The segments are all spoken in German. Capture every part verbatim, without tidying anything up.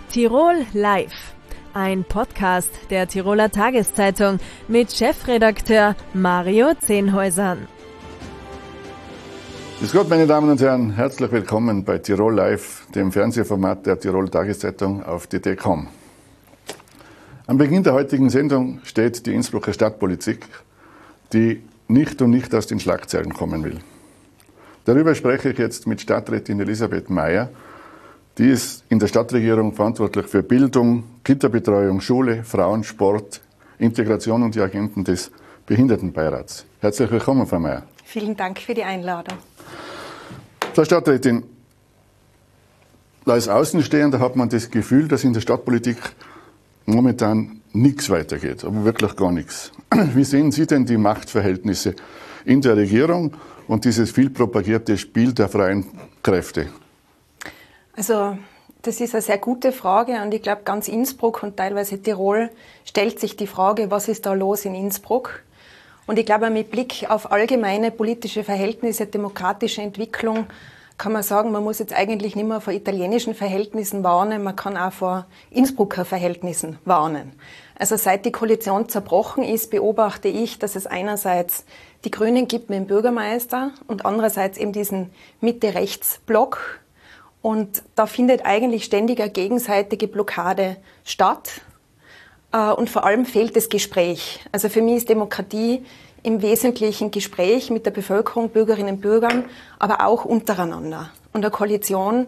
Tirol Live, ein Podcast der Tiroler Tageszeitung mit Chefredakteur Mario Zehnhäusern. Grüß Gott, meine Damen und Herren, herzlich willkommen bei Tirol Live, dem Fernsehformat der Tiroler Tageszeitung auf T T Punkt com. Am Beginn der heutigen Sendung steht die Innsbrucker Stadtpolitik, die nicht und nicht aus den Schlagzeilen kommen will. Darüber spreche ich jetzt mit Stadträtin Elisabeth Meyer. Die ist in der Stadtregierung verantwortlich für Bildung, Kinderbetreuung, Schule, Frauen, Sport, Integration und die Agenten des Behindertenbeirats. Herzlich willkommen, Frau Meyer. Vielen Dank für die Einladung. Frau Stadträtin, als Außenstehender hat man das Gefühl, dass in der Stadtpolitik momentan nichts weitergeht, aber wirklich gar nichts. Wie sehen Sie denn die Machtverhältnisse in der Regierung und dieses viel propagierte Spiel der freien Kräfte? Also das ist eine sehr gute Frage und ich glaube, ganz Innsbruck und teilweise Tirol stellt sich die Frage, was ist da los in Innsbruck? Und ich glaube, mit Blick auf allgemeine politische Verhältnisse, demokratische Entwicklung, kann man sagen, man muss jetzt eigentlich nicht mehr vor italienischen Verhältnissen warnen, man kann auch vor Innsbrucker Verhältnissen warnen. Also seit die Koalition zerbrochen ist, beobachte ich, dass es einerseits die Grünen gibt mit dem Bürgermeister und andererseits eben diesen Mitte-Rechts-Block. Und da findet eigentlich ständig eine gegenseitige Blockade statt. Und vor allem fehlt das Gespräch. Also für mich ist Demokratie im Wesentlichen Gespräch mit der Bevölkerung, Bürgerinnen und Bürgern, aber auch untereinander. Und eine Koalition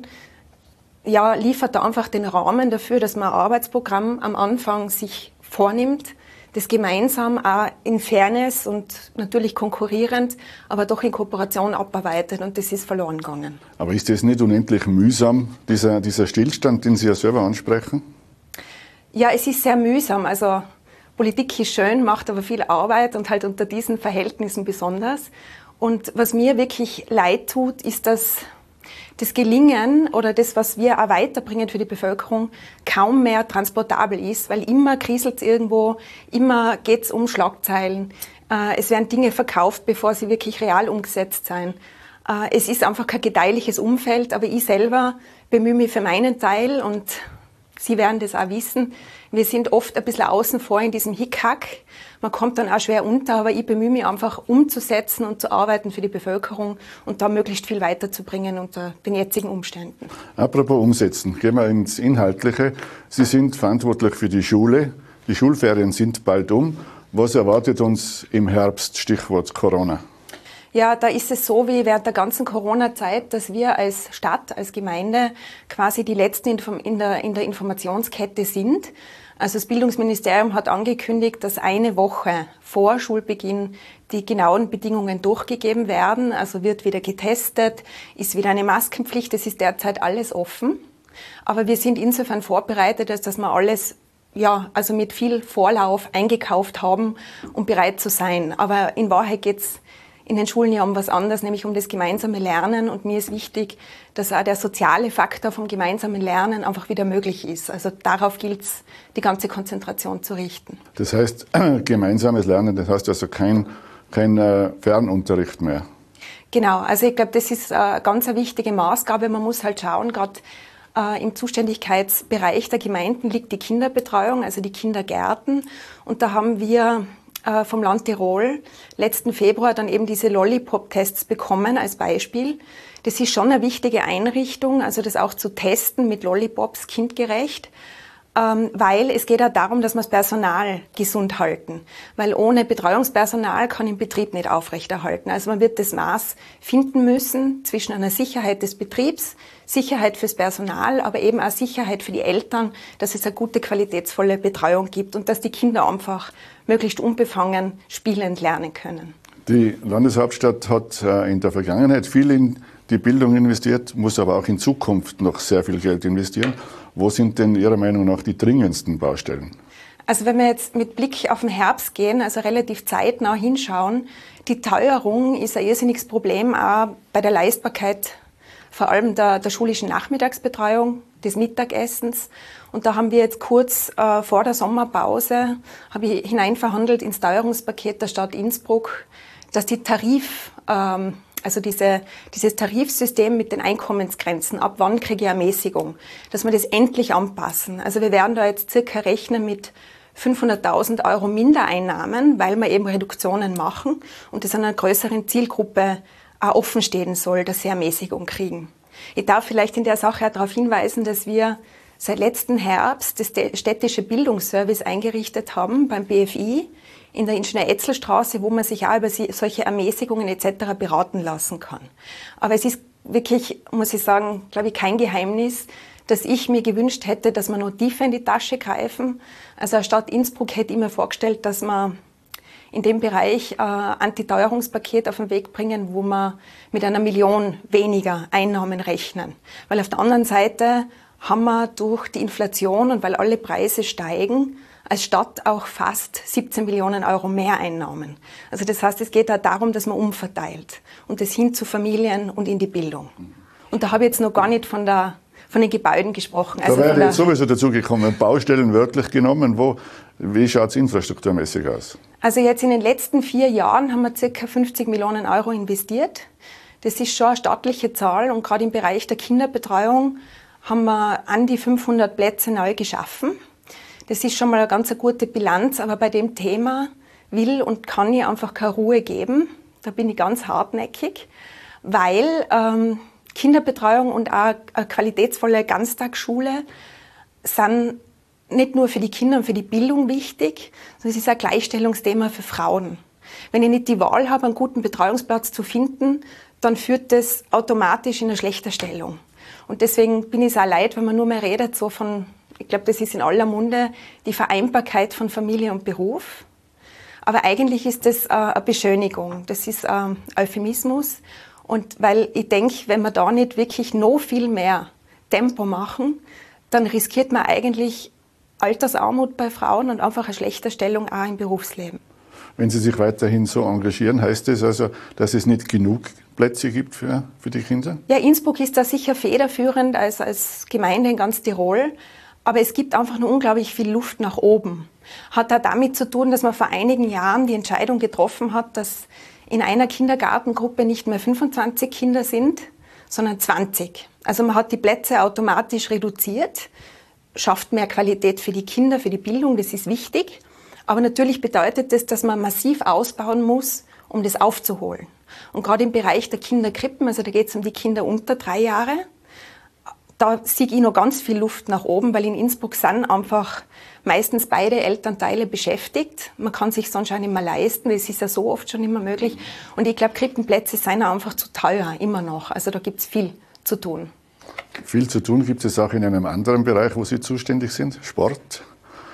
ja, liefert da einfach den Rahmen dafür, dass man ein Arbeitsprogramm am Anfang sich vornimmt, das gemeinsam auch in Fairness und natürlich konkurrierend, aber doch in Kooperation abarbeitet, und das ist verloren gegangen. Aber ist das nicht unendlich mühsam, dieser, dieser Stillstand, den Sie ja selber ansprechen? Ja, es ist sehr mühsam. Also Politik ist schön, macht aber viel Arbeit und halt unter diesen Verhältnissen besonders. Und was mir wirklich leid tut, ist, dass das Gelingen oder das, was wir auch weiterbringen für die Bevölkerung, kaum mehr transportabel ist, weil immer kriselt es irgendwo, immer geht es um Schlagzeilen. Äh, es werden Dinge verkauft, bevor sie wirklich real umgesetzt sind. Äh, es ist einfach kein gedeihliches Umfeld, aber ich selber bemühe mich für meinen Teil, und Sie werden das auch wissen, wir sind oft ein bisschen außen vor in diesem Hickhack. Man kommt dann auch schwer unter, aber ich bemühe mich einfach umzusetzen und zu arbeiten für die Bevölkerung und da möglichst viel weiterzubringen unter den jetzigen Umständen. Apropos umsetzen, gehen wir ins Inhaltliche. Sie sind verantwortlich für die Schule. Die Schulferien sind bald um. Was erwartet uns im Herbst, Stichwort Corona? Ja, da ist es so wie während der ganzen Corona-Zeit, dass wir als Stadt, als Gemeinde quasi die Letzten in der, in der Informationskette sind. Also das Bildungsministerium hat angekündigt, dass eine Woche vor Schulbeginn die genauen Bedingungen durchgegeben werden. Also wird wieder getestet, ist wieder eine Maskenpflicht, es ist derzeit alles offen. Aber wir sind insofern vorbereitet, dass wir alles ja, also mit viel Vorlauf eingekauft haben, um bereit zu sein. Aber in Wahrheit geht's in den Schulen ja um was anderes, nämlich um das gemeinsame Lernen. Und mir ist wichtig, dass auch der soziale Faktor vom gemeinsamen Lernen einfach wieder möglich ist. Also darauf gilt es, die ganze Konzentration zu richten. Das heißt, gemeinsames Lernen, das heißt also kein, kein äh, Fernunterricht mehr. Genau, also ich glaube, das ist äh, ganz eine wichtige Maßgabe. Man muss halt schauen, gerade äh, im Zuständigkeitsbereich der Gemeinden liegt die Kinderbetreuung, also die Kindergärten. Und da haben wir vom Land Tirol letzten Februar dann eben diese Lollipop-Tests bekommen als Beispiel. Das ist schon eine wichtige Einrichtung, also das auch zu testen mit Lollipops kindgerecht, ähm, weil es geht auch darum, dass wir das Personal gesund halten, weil ohne Betreuungspersonal kann ein Betrieb nicht aufrechterhalten. Also man wird das Maß finden müssen zwischen einer Sicherheit des Betriebs, Sicherheit fürs Personal, aber eben auch Sicherheit für die Eltern, dass es eine gute, qualitätsvolle Betreuung gibt und dass die Kinder einfach möglichst unbefangen spielend lernen können. Die Landeshauptstadt hat in der Vergangenheit viel in die Bildung investiert, muss aber auch in Zukunft noch sehr viel Geld investieren. Wo sind denn Ihrer Meinung nach die dringendsten Baustellen? Also wenn wir jetzt mit Blick auf den Herbst gehen, also relativ zeitnah hinschauen, die Teuerung ist ein irrsinniges Problem auch bei der Leistbarkeit vor allem der, der schulischen Nachmittagsbetreuung, des Mittagessens. Und da haben wir jetzt kurz äh, vor der Sommerpause, habe ich hineinverhandelt ins Teuerungspaket der Stadt Innsbruck, dass die Tarif, ähm, also diese, dieses Tarifsystem mit den Einkommensgrenzen, ab wann kriege ich Ermäßigung, dass wir das endlich anpassen. Also wir werden da jetzt circa rechnen mit fünfhunderttausend Euro Mindereinnahmen, weil wir eben Reduktionen machen und das einer größeren Zielgruppe auch offen stehen soll, dass sie Ermäßigung kriegen. Ich darf vielleicht in der Sache auch darauf hinweisen, dass wir seit letzten Herbst das städtische Bildungsservice eingerichtet haben beim B F I in der Ingenieur-Etzel-Straße, wo man sich auch über solche Ermäßigungen et cetera beraten lassen kann. Aber es ist wirklich, muss ich sagen, glaube ich, kein Geheimnis, dass ich mir gewünscht hätte, dass wir noch tiefer in die Tasche greifen. Also eine Stadt Innsbruck hätte ich mir vorgestellt, dass wir in dem Bereich ein äh, Antiteuerungspaket auf den Weg bringen, wo wir mit einer Million weniger Einnahmen rechnen. Weil auf der anderen Seite haben wir durch die Inflation und weil alle Preise steigen, als Stadt auch fast siebzehn Millionen Euro mehr Einnahmen. Also das heißt, es geht auch darum, dass man umverteilt und das hin zu Familien und in die Bildung. Und da habe ich jetzt noch gar nicht von der von den Gebäuden gesprochen. Also da wäre jetzt sowieso dazu gekommen, Baustellen wörtlich genommen. Wo, wie schaut es infrastrukturmäßig aus? Also jetzt in den letzten vier Jahren haben wir ca. fünfzig Millionen Euro investiert. Das ist schon eine stattliche Zahl und gerade im Bereich der Kinderbetreuung haben wir an die fünfhundert Plätze neu geschaffen. Das ist schon mal eine ganz gute Bilanz, aber bei dem Thema will und kann ich einfach keine Ruhe geben. Da bin ich ganz hartnäckig, weil ähm, Kinderbetreuung und auch eine qualitätsvolle Ganztagsschule sind nicht nur für die Kinder und für die Bildung wichtig, sondern es ist ein Gleichstellungsthema für Frauen. Wenn ich nicht die Wahl habe, einen guten Betreuungsplatz zu finden, dann führt das automatisch in eine schlechte Stellung. Und deswegen bin ich es auch leid, wenn man nur mehr redet, so von, ich glaube, das ist in aller Munde, die Vereinbarkeit von Familie und Beruf. Aber eigentlich ist das äh, eine Beschönigung, das ist ein Euphemismus. Und weil ich denke, wenn wir da nicht wirklich noch viel mehr Tempo machen, dann riskiert man eigentlich Altersarmut bei Frauen und einfach eine schlechte Stellung auch im Berufsleben. Wenn Sie sich weiterhin so engagieren, heißt das also, dass es nicht genug Plätze gibt für, für die Kinder? Ja, Innsbruck ist da sicher federführend als, als Gemeinde in ganz Tirol. Aber es gibt einfach nur unglaublich viel Luft nach oben. Hat auch damit zu tun, dass man vor einigen Jahren die Entscheidung getroffen hat, dass in einer Kindergartengruppe nicht mehr fünfundzwanzig Kinder sind, sondern zwanzig. Also man hat die Plätze automatisch reduziert, schafft mehr Qualität für die Kinder, für die Bildung, das ist wichtig. Aber natürlich bedeutet das, dass man massiv ausbauen muss, um das aufzuholen. Und gerade im Bereich der Kinderkrippen, also da geht es um die Kinder unter drei Jahre, da sehe ich noch ganz viel Luft nach oben, weil in Innsbruck sind einfach meistens beide Elternteile beschäftigt. Man kann sich sonst auch nicht mehr leisten, das ist ja so oft schon immer möglich. Und ich glaube, Krippenplätze sind auch einfach zu teuer, immer noch. Also da gibt es viel zu tun. Viel zu tun gibt es auch in einem anderen Bereich, wo Sie zuständig sind, Sport.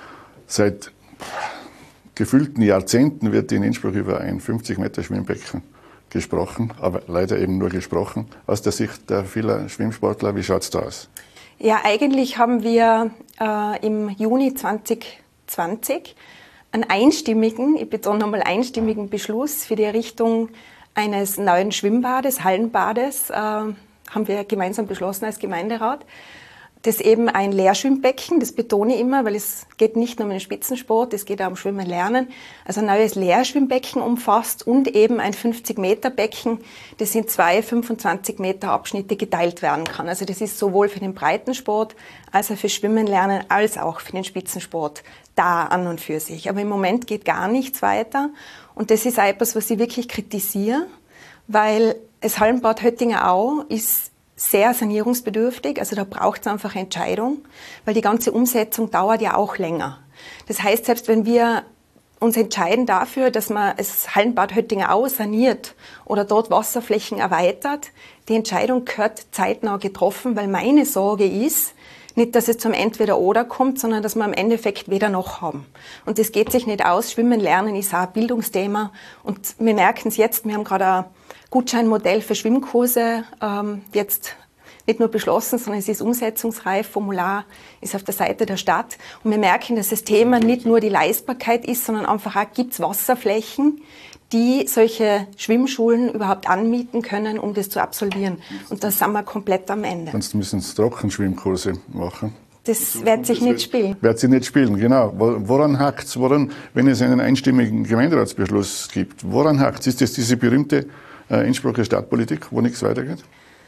Seit gefühlten Jahrzehnten wird in Innsbruck über ein fünfzig Meter Schwimmbecken gesprochen, aber leider eben nur gesprochen. Aus der Sicht der vielen Schwimmsportler, wie schaut es da aus? Ja, eigentlich haben wir äh, im Juni zwanzig zwanzig einen einstimmigen, ich betone nochmal einstimmigen Beschluss für die Errichtung eines neuen Schwimmbades, Hallenbades, äh, haben wir gemeinsam beschlossen als Gemeinderat. Das ist eben ein Lehrschwimmbecken, das betone ich immer, weil es geht nicht nur um den Spitzensport, es geht auch um Schwimmen lernen. Also ein neues Lehrschwimmbecken umfasst und eben ein fünfzig Meter Becken, das in zwei fünfundzwanzig Meter Abschnitte geteilt werden kann. Also das ist sowohl für den Breitensport als auch für Schwimmen lernen als auch für den Spitzensport da an und für sich. Aber im Moment geht gar nichts weiter und das ist auch etwas, was ich wirklich kritisiere, weil das Hallenbad Höttinger-Au ist sehr sanierungsbedürftig, also da braucht es einfach Entscheidung, weil die ganze Umsetzung dauert ja auch länger. Das heißt, selbst wenn wir uns entscheiden dafür, dass man das Hallenbad Höttinger-Au saniert oder dort Wasserflächen erweitert, die Entscheidung gehört zeitnah getroffen, weil meine Sorge ist, nicht, dass es zum Entweder-Oder kommt, sondern dass wir im Endeffekt weder noch haben. Und das geht sich nicht aus. Schwimmen lernen ist auch ein Bildungsthema. Und wir merken es jetzt, wir haben gerade ein Gutscheinmodell für Schwimmkurse ähm, jetzt nicht nur beschlossen, sondern es ist umsetzungsreif. Formular ist auf der Seite der Stadt. Und wir merken, dass das Thema nicht nur die Leistbarkeit ist, sondern einfach auch, gibt es Wasserflächen, die solche Schwimmschulen überhaupt anmieten können, um das zu absolvieren. Und da sind wir komplett am Ende. Sonst müssen Sie Trockenschwimmkurse machen. Das wird sich nicht spielen. Wird sich nicht spielen, genau. Woran hakt es? Woran, wenn es einen einstimmigen Gemeinderatsbeschluss gibt, woran hakt es? Ist das diese berühmte äh, Innsbrucker Stadtpolitik, wo nichts weitergeht?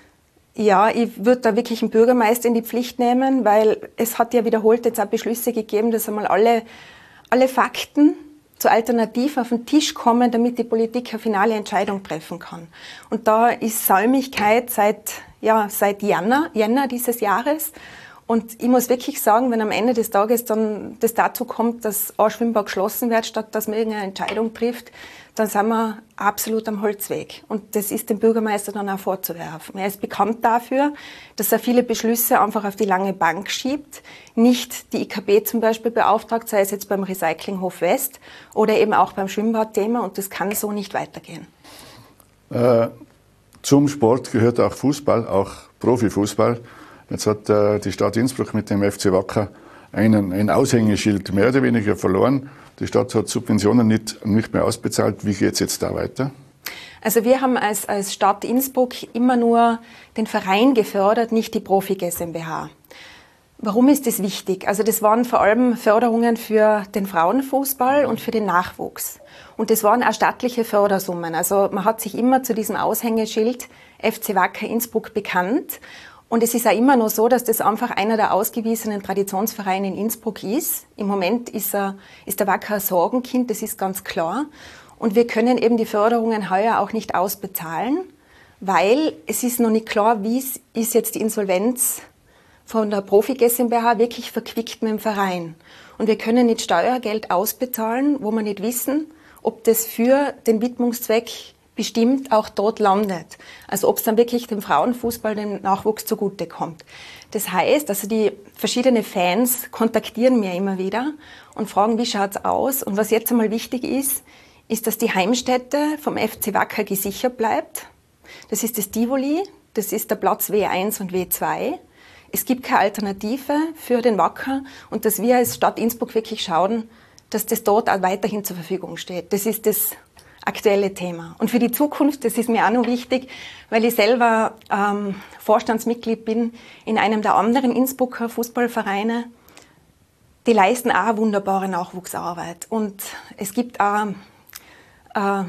Ja, ich würde da wirklich einen Bürgermeister in die Pflicht nehmen, weil es hat ja wiederholt jetzt auch Beschlüsse gegeben, dass einmal alle, alle Fakten zu Alternativen auf den Tisch kommen, damit die Politik eine finale Entscheidung treffen kann. Und da ist Säumigkeit seit, ja, seit Jänner, Jänner dieses Jahres. Und ich muss wirklich sagen, wenn am Ende des Tages dann das dazu kommt, dass ein Schwimmbad geschlossen wird, statt dass man irgendeine Entscheidung trifft, dann sind wir absolut am Holzweg. Und das ist dem Bürgermeister dann auch vorzuwerfen. Er ist bekannt dafür, dass er viele Beschlüsse einfach auf die lange Bank schiebt, nicht die I K B zum Beispiel beauftragt, sei es jetzt beim Recyclinghof West oder eben auch beim Schwimmbadthema. Und das kann so nicht weitergehen. Äh, zum Sport gehört auch Fußball, auch Profifußball. Jetzt hat äh, die Stadt Innsbruck mit dem F C Wacker einen, ein Aushängeschild mehr oder weniger verloren. Die Stadt hat Subventionen nicht, nicht mehr ausbezahlt. Wie geht es jetzt da weiter? Also wir haben als, als Stadt Innsbruck immer nur den Verein gefördert, nicht die Profi GmbH. Warum ist das wichtig? Also das waren vor allem Förderungen für den Frauenfußball und für den Nachwuchs. Und das waren auch staatliche Fördersummen. Also man hat sich immer zu diesem Aushängeschild F C Wacker Innsbruck bekannt. Und es ist auch immer noch so, dass das einfach einer der ausgewiesenen Traditionsvereine in Innsbruck ist. Im Moment ist, er, ist der Wacker ein Sorgenkind, das ist ganz klar. Und wir können eben die Förderungen heuer auch nicht ausbezahlen, weil es ist noch nicht klar, wie ist jetzt die Insolvenz von der Profi GmbH wirklich verquickt mit dem Verein. Und wir können nicht Steuergeld ausbezahlen, wo wir nicht wissen, ob das für den Widmungszweck bestimmt auch dort landet. Also ob es dann wirklich dem Frauenfußball, dem Nachwuchs zugutekommt. Das heißt, also die verschiedenen Fans kontaktieren mir immer wieder und fragen, wie schaut's aus? Und was jetzt einmal wichtig ist, ist, dass die Heimstätte vom F C Wacker gesichert bleibt. Das ist das Tivoli, das ist der Platz W eins und W zwei. Es gibt keine Alternative für den Wacker und dass wir als Stadt Innsbruck wirklich schauen, dass das dort auch weiterhin zur Verfügung steht. Das ist das aktuelle Thema. Und für die Zukunft, das ist mir auch noch wichtig, weil ich selber ähm, Vorstandsmitglied bin in einem der anderen Innsbrucker Fußballvereine. Die leisten auch wunderbare Nachwuchsarbeit. Und es gibt auch äh,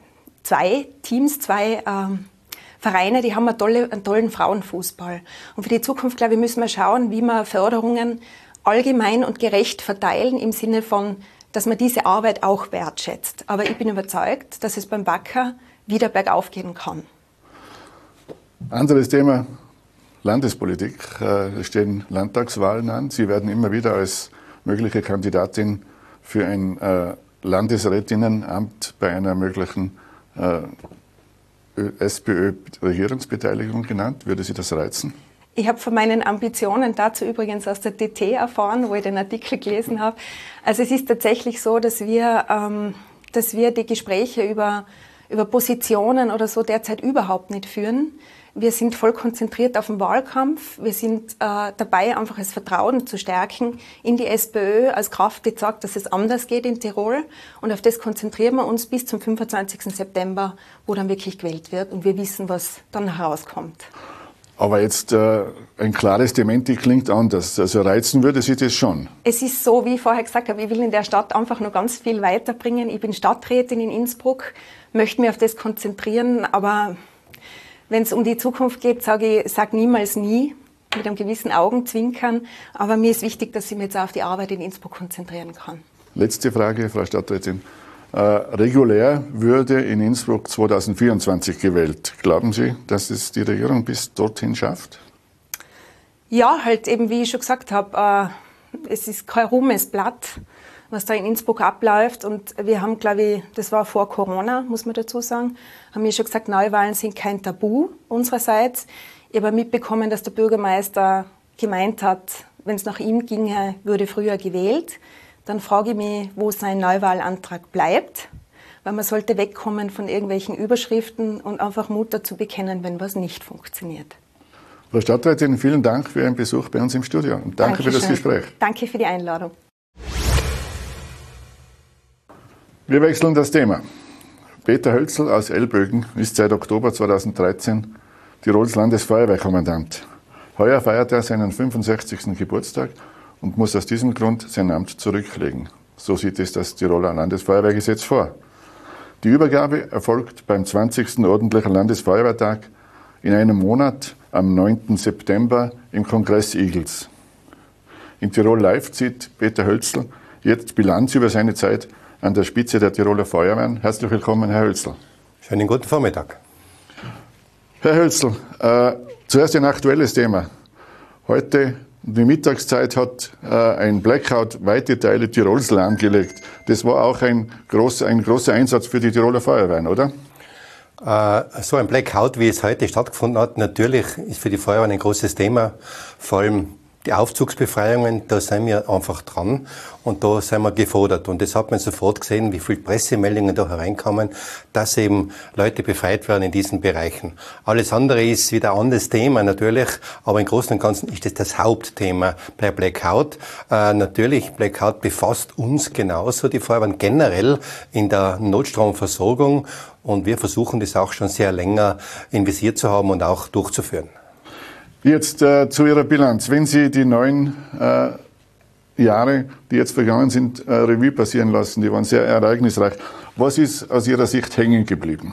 zwei Teams, zwei äh, Vereine, die haben eine tolle, einen tollen Frauenfußball. Und für die Zukunft, glaube ich, müssen wir schauen, wie wir Förderungen allgemein und gerecht verteilen, im Sinne von, dass man diese Arbeit auch wertschätzt. Aber ich bin überzeugt, dass es beim Wacker wieder bergauf gehen kann. Anderes Thema, Landespolitik. Es stehen Landtagswahlen an. Sie werden immer wieder als mögliche Kandidatin für ein Landesrätinnenamt bei einer möglichen SPÖ-Regierungsbeteiligung genannt. Würde Sie das reizen? Ich habe von meinen Ambitionen dazu übrigens aus der T T erfahren, wo ich den Artikel gelesen habe. Also es ist tatsächlich so, dass wir, ähm, dass wir die Gespräche über, über Positionen oder so derzeit überhaupt nicht führen. Wir sind voll konzentriert auf den Wahlkampf. Wir sind äh, dabei, einfach das Vertrauen zu stärken in die SPÖ als Kraft, die sagt, dass es anders geht in Tirol. Und auf das konzentrieren wir uns bis zum fünfundzwanzigsten September, wo dann wirklich gewählt wird und wir wissen, was dann herauskommt. Aber jetzt äh, ein klares Dementi klingt anders. Also reizen würde Sie das schon? Es ist so, wie ich vorher gesagt habe, ich will in der Stadt einfach noch ganz viel weiterbringen. Ich bin Stadträtin in Innsbruck, möchte mich auf das konzentrieren. Aber wenn es um die Zukunft geht, sage ich sag niemals nie, mit einem gewissen Augenzwinkern. Aber mir ist wichtig, dass ich mich jetzt auf die Arbeit in Innsbruck konzentrieren kann. Letzte Frage, Frau Stadträtin. Äh, regulär würde in Innsbruck zweitausendvierundzwanzig gewählt. Glauben Sie, dass es die Regierung bis dorthin schafft? Ja, halt eben, wie ich schon gesagt habe, äh, es ist kein Ruhmesblatt, was da in Innsbruck abläuft. Und wir haben, glaube ich, das war vor Corona, muss man dazu sagen, haben wir schon gesagt, Neuwahlen sind kein Tabu unsererseits. Ich habe mitbekommen, dass der Bürgermeister gemeint hat, wenn es nach ihm ginge, würde früher gewählt. Dann frage ich mich, wo sein Neuwahlantrag bleibt, weil man sollte wegkommen von irgendwelchen Überschriften und einfach Mut dazu bekennen, wenn was nicht funktioniert. Frau Stadträtin, vielen Dank für Ihren Besuch bei uns im Studio und danke Dankeschön. Für das Gespräch. Danke für die Einladung. Wir wechseln das Thema. Peter Hölzl aus Elbögen ist seit Oktober zweitausenddreizehn Tirols Landesfeuerwehrkommandant. Heuer feiert er seinen fünfundsechzigsten Geburtstag und muss aus diesem Grund sein Amt zurücklegen. So sieht es das Tiroler Landesfeuerwehrgesetz vor. Die Übergabe erfolgt beim zwanzigsten ordentlichen Landesfeuerwehrtag in einem Monat am neunten September im Kongress Igels. In Tirol Live zieht Peter Hölzl jetzt Bilanz über seine Zeit an der Spitze der Tiroler Feuerwehren. Herzlich willkommen, Herr Hölzl. Schönen guten Vormittag. Herr Hölzl, äh, zuerst ein aktuelles Thema. Heute, die Mittagszeit, hat äh, ein Blackout weite Teile Tirols lahmgelegt. Das war auch ein großer, ein großer Einsatz für die Tiroler Feuerwehren, oder? Äh, so ein Blackout, wie es heute stattgefunden hat, natürlich ist für die Feuerwehren ein großes Thema. Vor allem die Aufzugsbefreiungen, da sind wir einfach dran und da sind wir gefordert. Und das hat man sofort gesehen, wie viele Pressemeldungen da hereinkommen, dass eben Leute befreit werden in diesen Bereichen. Alles andere ist wieder ein anderes Thema natürlich, aber im Großen und Ganzen ist das das Hauptthema bei Blackout. Äh, natürlich, Blackout befasst uns genauso, die Feuerwehren generell in der Notstromversorgung, und wir versuchen das auch schon sehr länger investiert zu haben und auch durchzuführen. Jetzt äh, zu Ihrer Bilanz. Wenn Sie die neun äh, Jahre, die jetzt vergangen sind, äh, Revue passieren lassen, die waren sehr ereignisreich. Was ist aus Ihrer Sicht hängen geblieben?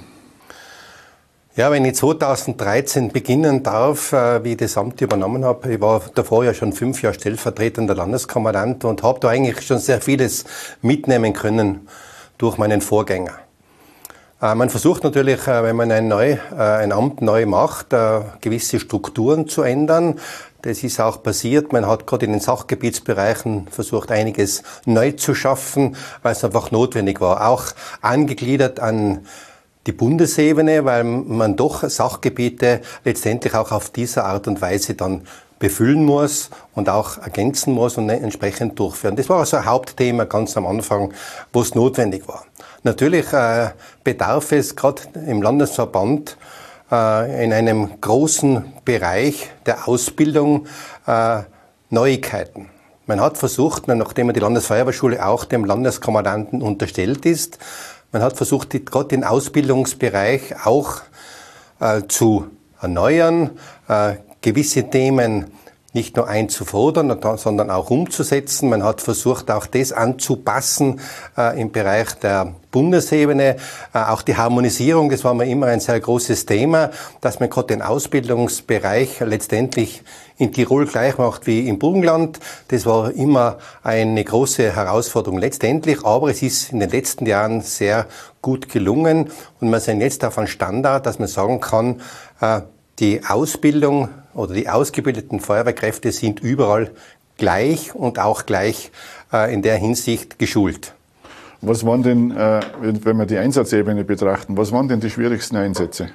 Ja, wenn ich zweitausenddreizehn beginnen darf, äh, wie ich das Amt übernommen habe, ich war davor ja schon fünf Jahre stellvertretender Landeskommandant und habe da eigentlich schon sehr vieles mitnehmen können durch meinen Vorgänger. Man versucht natürlich, wenn man ein, neu, ein Amt neu macht, gewisse Strukturen zu ändern. Das ist auch passiert. Man hat gerade in den Sachgebietsbereichen versucht, einiges neu zu schaffen, weil es einfach notwendig war. Auch angegliedert an die Bundesebene, weil man doch Sachgebiete letztendlich auch auf diese Art und Weise dann befüllen muss und auch ergänzen muss und entsprechend durchführen. Das war also ein Hauptthema ganz am Anfang, wo es notwendig war. Natürlich äh, bedarf es gerade im Landesverband äh, in einem großen Bereich der Ausbildung äh, Neuigkeiten. Man hat versucht, nachdem die Landesfeuerwehrschule auch dem Landeskommandanten unterstellt ist, man hat versucht, die, gerade den Ausbildungsbereich auch äh, zu erneuern, äh, gewisse Themen nicht nur einzufordern, sondern auch umzusetzen. Man hat versucht, auch das anzupassen äh, im Bereich der Bundesebene. Äh, auch die Harmonisierung, das war mir immer ein sehr großes Thema, dass man gerade den Ausbildungsbereich letztendlich in Tirol gleich macht wie im Burgenland. Das war immer eine große Herausforderung letztendlich, aber es ist in den letzten Jahren sehr gut gelungen und wir sind jetzt auf einem Standard, dass man sagen kann, äh, die Ausbildung oder die ausgebildeten Feuerwehrkräfte sind überall gleich und auch gleich äh, in der Hinsicht geschult. Was waren denn, äh, wenn wir die Einsatzebene betrachten, was waren denn die schwierigsten Einsätze?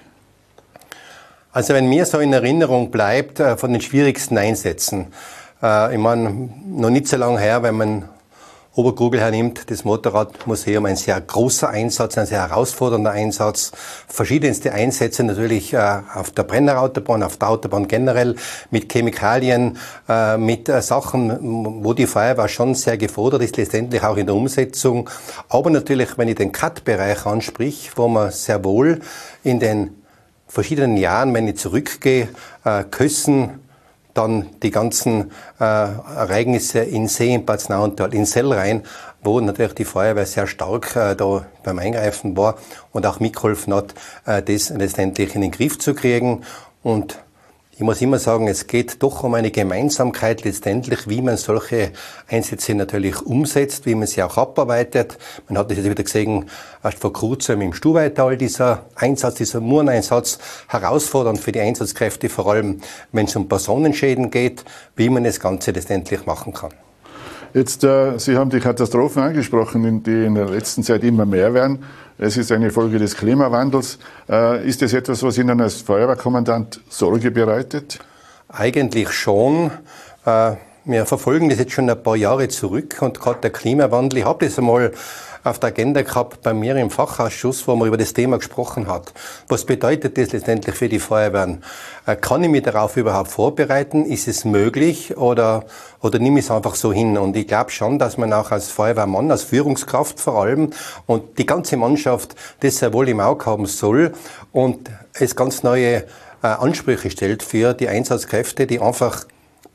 Also wenn mir so in Erinnerung bleibt äh, von den schwierigsten Einsätzen, äh, ich meine, noch nicht so lange her, wenn man Obergrugel hernimmt, das Motorradmuseum, ein sehr großer Einsatz, ein sehr herausfordernder Einsatz. Verschiedenste Einsätze natürlich äh, auf der Brennerautobahn, auf der Autobahn generell, mit Chemikalien, äh, mit äh, Sachen, wo die Feuerwehr schon sehr gefordert ist, letztendlich auch in der Umsetzung. Aber natürlich, wenn ich den Cut-Bereich ansprich, wo man sehr wohl in den verschiedenen Jahren, wenn ich zurückgehe, äh, Kössen, dann die ganzen äh, Ereignisse in See, in Bad Nauental, in Sellrhein, wo natürlich die Feuerwehr sehr stark äh, da beim Eingreifen war und auch mitgeholfen hat, äh, das letztendlich in den Griff zu kriegen. Und ich muss immer sagen, es geht doch um eine Gemeinsamkeit letztendlich, wie man solche Einsätze natürlich umsetzt, wie man sie auch abarbeitet. Man hat das jetzt wieder gesehen, erst vor kurzem im Stubaital, dieser Einsatz, dieser Mureneinsatz, herausfordernd für die Einsatzkräfte, vor allem wenn es um Personenschäden geht, wie man das Ganze letztendlich machen kann. Jetzt, äh, Sie haben die Katastrophen angesprochen, die in der letzten Zeit immer mehr werden. Es ist eine Folge des Klimawandels. Äh, ist das etwas, was Ihnen als Feuerwehrkommandant Sorge bereitet? Eigentlich schon. Äh, wir verfolgen das jetzt schon ein paar Jahre zurück und gerade der Klimawandel, ich habe das einmal auf der Agenda gehabt bei mir im Fachausschuss, wo man über das Thema gesprochen hat. Was bedeutet das letztendlich für die Feuerwehren? Kann ich mich darauf überhaupt vorbereiten? Ist es möglich oder, oder nehme ich es einfach so hin? Und ich glaube schon, dass man auch als Feuerwehrmann, als Führungskraft vor allem und die ganze Mannschaft das sehr wohl im Auge haben soll und es ganz neue äh, Ansprüche stellt für die Einsatzkräfte, die einfach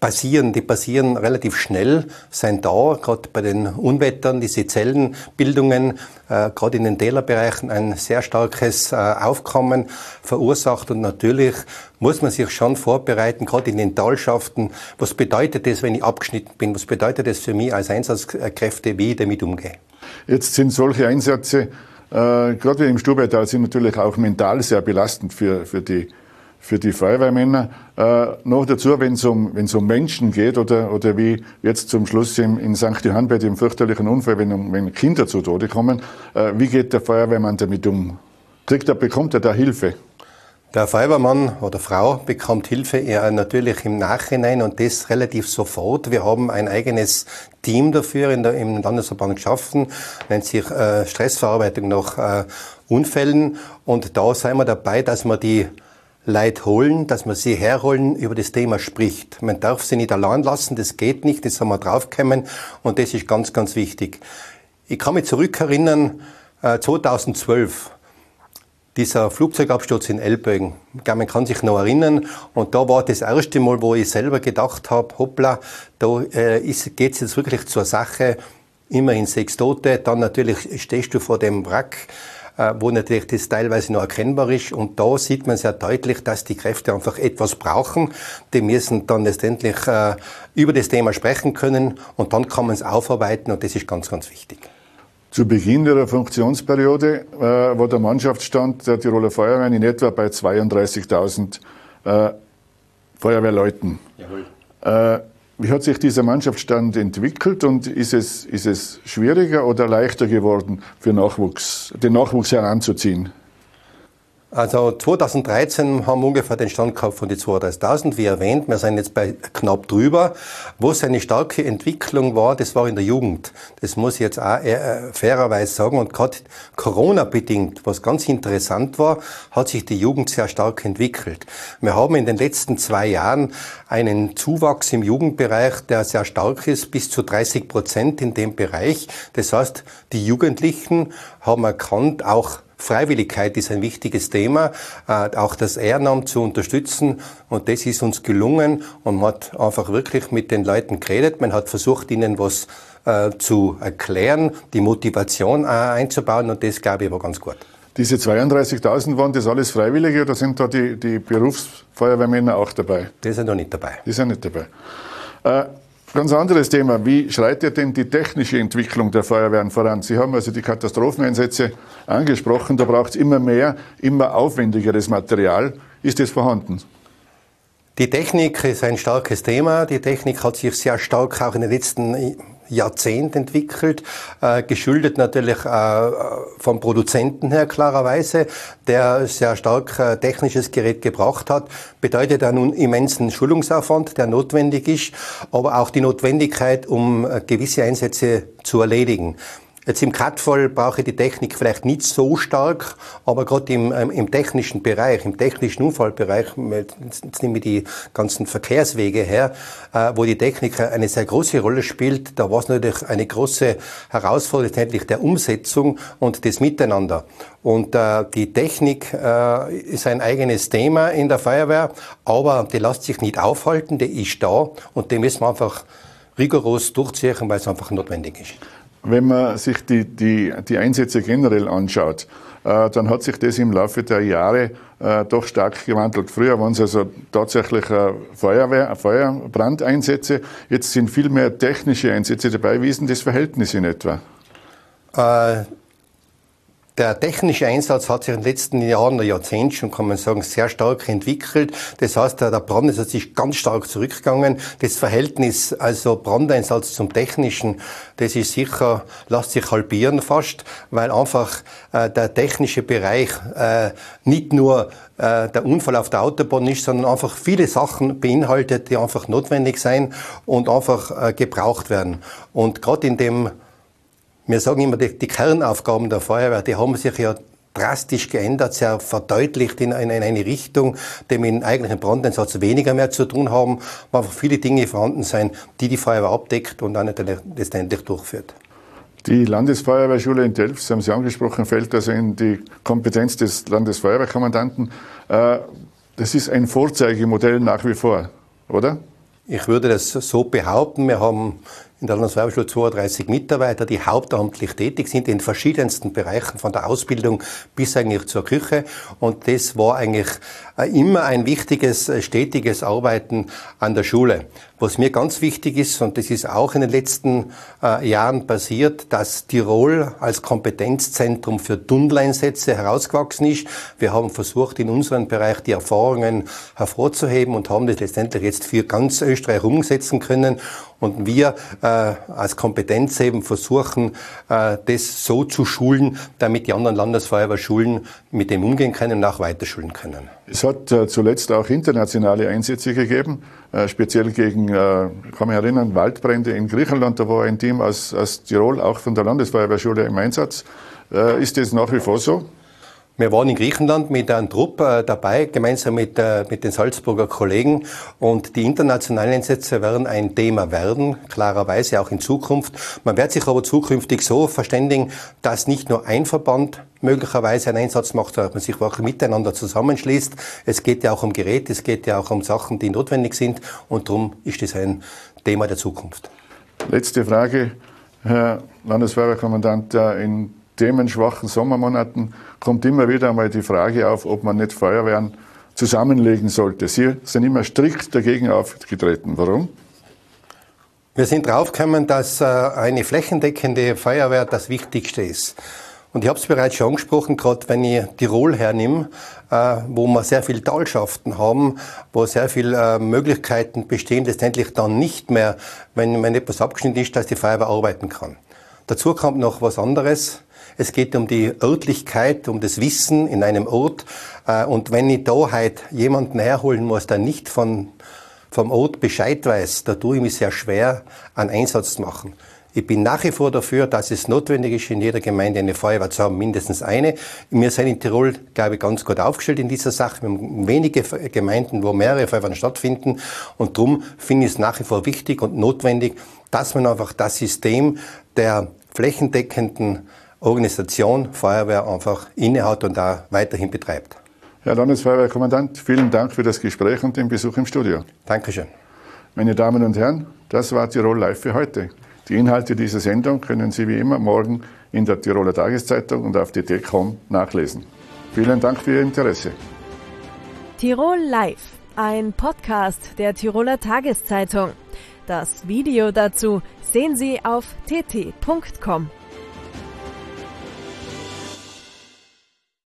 passieren, die passieren relativ schnell, sind da, gerade bei den Unwettern, diese Zellenbildungen, äh, gerade in den Tälerbereichen ein sehr starkes äh, Aufkommen verursacht und natürlich muss man sich schon vorbereiten, gerade in den Talschaften. Was bedeutet das, wenn ich abgeschnitten bin? Was bedeutet das für mich als Einsatzkräfte, wie ich damit umgehe? Jetzt sind solche Einsätze, äh, gerade wie im Stubaital, sind natürlich auch mental sehr belastend für, für die für die Feuerwehrmänner. Äh, noch dazu, wenn es um, wenn es um Menschen geht oder, oder wie jetzt zum Schluss im, in Sankt Johann bei dem fürchterlichen Unfall, wenn, wenn Kinder zu Tode kommen, äh, wie geht der Feuerwehrmann damit um? Kriegt er, bekommt er da Hilfe? Der Feuerwehrmann oder Frau bekommt Hilfe eher natürlich im Nachhinein und das relativ sofort. Wir haben ein eigenes Team dafür in der, im Landesverband geschaffen, nennt sich äh, Stressverarbeitung nach äh, Unfällen und da sind wir dabei, dass wir die Leute holen, dass man sie herholen, über das Thema spricht. Man darf sie nicht allein lassen, das geht nicht, das haben wir draufgekommen und das ist ganz, ganz wichtig. Ich kann mich zurückerinnern, äh, zweitausendzwölf, dieser Flugzeugabsturz in Elbögen. Ich glaube, man kann sich noch erinnern und da war das erste Mal, wo ich selber gedacht habe, hoppla, da äh, geht es jetzt wirklich zur Sache, immerhin sechs Tote, dann natürlich stehst du vor dem Wrack, wo natürlich das teilweise noch erkennbar ist. Und da sieht man sehr deutlich, dass die Kräfte einfach etwas brauchen. Die müssen dann letztendlich äh, über das Thema sprechen können und dann kann man es aufarbeiten und das ist ganz, ganz wichtig. Zu Beginn ihrer Funktionsperiode äh, war der Mannschaftsstand der Tiroler Feuerwehren in etwa bei zweiunddreißigtausend äh, Feuerwehrleuten. Jawohl. Äh, Wie hat sich dieser Mannschaftsstand entwickelt und ist es, ist es schwieriger oder leichter geworden, für Nachwuchs, den Nachwuchs heranzuziehen? Also zweitausenddreizehn haben wir ungefähr den Stand gehabt von die zweiunddreißigtausend, wie erwähnt. Wir sind jetzt bei knapp drüber. Wo es eine starke Entwicklung war, das war in der Jugend. Das muss ich jetzt auch äh, fairerweise sagen. Und gerade Corona-bedingt, was ganz interessant war, hat sich die Jugend sehr stark entwickelt. Wir haben in den letzten zwei Jahren einen Zuwachs im Jugendbereich, der sehr stark ist, bis zu dreißig Prozent in dem Bereich. Das heißt, die Jugendlichen haben erkannt, auch Freiwilligkeit ist ein wichtiges Thema, äh, auch das Ehrenamt zu unterstützen und das ist uns gelungen und man hat einfach wirklich mit den Leuten geredet, man hat versucht, ihnen was äh, zu erklären, die Motivation äh, einzubauen und das, glaube ich, war ganz gut. Diese zweiunddreißigtausend, waren das alles Freiwillige oder sind da die, die Berufsfeuerwehrmänner auch dabei? Die sind noch nicht dabei. Die sind nicht dabei. Äh, Ganz anderes Thema. Wie schreitet denn die technische Entwicklung der Feuerwehren voran? Sie haben also die Katastropheneinsätze angesprochen. Da braucht es immer mehr, immer aufwendigeres Material. Ist das vorhanden? Die Technik ist ein starkes Thema. Die Technik hat sich sehr stark auch in den letzten Jahrzehnten entwickelt, äh, geschuldet natürlich äh, vom Produzenten her klarerweise, der sehr stark äh, technisches Gerät gebracht hat, bedeutet einen immensen Schulungsaufwand, der notwendig ist, aber auch die Notwendigkeit, um äh, gewisse Einsätze zu erledigen. Jetzt im Cut-Fall brauche ich die Technik vielleicht nicht so stark, aber gerade im, ähm, im technischen Bereich, im technischen Unfallbereich, jetzt nehme ich die ganzen Verkehrswege her, äh, wo die Technik eine sehr große Rolle spielt, da war es natürlich eine große Herausforderung letztendlich der Umsetzung und des Miteinander. Und äh, die Technik äh, ist ein eigenes Thema in der Feuerwehr, aber die lässt sich nicht aufhalten, die ist da und die müssen wir einfach rigoros durchziehen, weil es einfach notwendig ist. Wenn man sich die, die, die Einsätze generell anschaut, äh, dann hat sich das im Laufe der Jahre äh, doch stark gewandelt. Früher waren es also tatsächlich äh, Feuerwehr, Feuerbrandeinsätze. Jetzt sind viel mehr technische Einsätze dabei. Wie ist denn das Verhältnis in etwa? Äh Der technische Einsatz hat sich in den letzten Jahren, oder Jahrzehnten schon, kann man sagen, sehr stark entwickelt. Das heißt, der Brandeinsatz ist ganz stark zurückgegangen. Das Verhältnis, also Brandeinsatz zum Technischen, das ist sicher, lässt sich halbieren fast, weil einfach äh, der technische Bereich äh, nicht nur äh, der Unfall auf der Autobahn ist, sondern einfach viele Sachen beinhaltet, die einfach notwendig sein und einfach äh, gebraucht werden. Und gerade in dem Wir sagen immer, die, die Kernaufgaben der Feuerwehr, die haben sich ja drastisch geändert, sehr verdeutlicht in eine, in eine Richtung, die mit dem eigentlichen Brandeinsatz weniger mehr zu tun haben, wo einfach viele Dinge vorhanden sind, die die Feuerwehr abdeckt und dann letztendlich durchführt. Die Landesfeuerwehrschule in Delft, Sie haben sie angesprochen, fällt also in die Kompetenz des Landesfeuerwehrkommandanten. Das ist ein Vorzeigemodell nach wie vor, oder? Ich würde das so behaupten. Wir haben in der Landesfeuerwehrschule zweiunddreißig Mitarbeiter, die hauptamtlich tätig sind in verschiedensten Bereichen, von der Ausbildung bis eigentlich zur Küche. Und das war eigentlich immer ein wichtiges, stetiges Arbeiten an der Schule. Was mir ganz wichtig ist, und das ist auch in den letzten äh, Jahren passiert, dass Tirol als Kompetenzzentrum für Tunneleinsätze herausgewachsen ist. Wir haben versucht, in unserem Bereich die Erfahrungen hervorzuheben und haben das letztendlich jetzt für ganz Österreich umsetzen können. Und wir äh, als Kompetenz eben versuchen, äh, das so zu schulen, damit die anderen Landesfeuerwehrschulen mit dem umgehen können und auch weiterschulen können. Es hat äh, zuletzt auch internationale Einsätze gegeben, äh, speziell gegen, äh, kann mich erinnern, Waldbrände in Griechenland. Da war ein Team aus, aus Tirol, auch von der Landesfeuerwehrschule im Einsatz. Äh, ist das nach wie vor so? Wir waren in Griechenland mit einem Trupp äh, dabei, gemeinsam mit, äh, mit den Salzburger Kollegen. Und die internationalen Einsätze werden ein Thema werden, klarerweise auch in Zukunft. Man wird sich aber zukünftig so verständigen, dass nicht nur ein Verband möglicherweise einen Einsatz macht, sondern man sich auch miteinander zusammenschließt. Es geht ja auch um Geräte, es geht ja auch um Sachen, die notwendig sind. Und darum ist das ein Thema der Zukunft. Letzte Frage, Herr Landesfeuerwehrkommandant. In themenschwachen Sommermonaten kommt immer wieder einmal die Frage auf, ob man nicht Feuerwehren zusammenlegen sollte. Sie sind immer strikt dagegen aufgetreten. Warum? Wir sind draufgekommen, dass eine flächendeckende Feuerwehr das Wichtigste ist. Und ich habe es bereits schon angesprochen, gerade wenn ich Tirol hernehme, äh, wo wir sehr viele Talschaften haben, wo sehr viele äh, Möglichkeiten bestehen, letztendlich dann nicht mehr, wenn, wenn etwas abgeschnitten ist, dass die Feuerwehr arbeiten kann. Dazu kommt noch was anderes. Es geht um die Örtlichkeit, um das Wissen in einem Ort. Äh, und wenn ich da halt jemanden herholen muss, der nicht von, vom Ort Bescheid weiß, da tue ich mich sehr schwer, einen Einsatz zu machen. Ich bin nach wie vor dafür, dass es notwendig ist, in jeder Gemeinde eine Feuerwehr zu haben, mindestens eine. Wir sind in Tirol, glaube ich, ganz gut aufgestellt in dieser Sache. Wir haben wenige Gemeinden, wo mehrere Feuerwehren stattfinden. Und darum finde ich es nach wie vor wichtig und notwendig, dass man einfach das System der flächendeckenden Organisation Feuerwehr einfach innehat und da weiterhin betreibt. Herr Landesfeuerwehrkommandant, vielen Dank für das Gespräch und den Besuch im Studio. Dankeschön. Meine Damen und Herren, das war Tirol Live für heute. Die Inhalte dieser Sendung können Sie wie immer morgen in der Tiroler Tageszeitung und auf d t punkt com nachlesen. Vielen Dank für Ihr Interesse. Tirol Live, ein Podcast der Tiroler Tageszeitung. Das Video dazu sehen Sie auf t t punkt com.